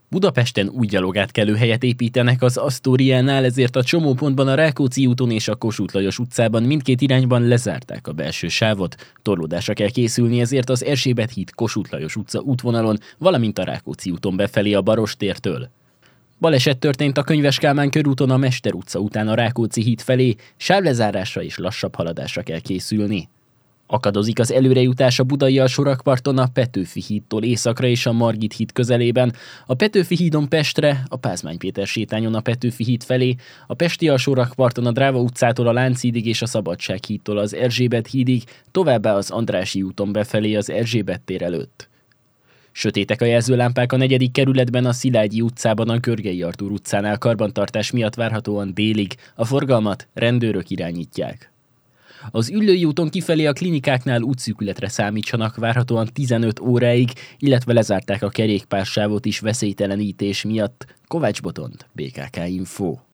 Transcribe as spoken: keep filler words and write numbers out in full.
Budapesten új gyalogátkelőhelyet építenek az Asztóriánál, ezért a csomópontban a Rákóczi úton és a Kossuth Lajos utcában mindkét irányban lezárták a belső sávot. Torlódásra kell készülni, ezért az Erzsébet híd Kossuth Lajos utca útvonalon, valamint a Rákóczi úton befelé a Barostértől. Baleset történt a Könyves Kálmán körúton a Mester utca után a Rákóczi híd felé, sávlezárásra és lassabb haladásra kell készülni. Akadozik az előrejutás a budai alsórakparton a Petőfi hídtól északra és a Margit híd közelében, a Petőfi hídon Pestre, a Pázmány Péter sétányon a Petőfi híd felé, a pesti alsórakparton a Dráva utcától a Lánchídig és a Szabadság hídtól az Erzsébet hídig, továbbá az Andrássy úton befelé az Erzsébet tér előtt. Sötétek a jelzőlámpák a negyedik kerületben, a Szilágyi utcában, a Görgei Artúr utcánál karbantartás miatt várhatóan délig, a forgalmat rendőrök irányítják. Az Üllői úton kifelé a klinikáknál útszűkületre számítsanak várhatóan tizenöt óráig, illetve lezárták a kerékpársávot is veszélytelenítés miatt. Kovács Botond, bé ká ká Info.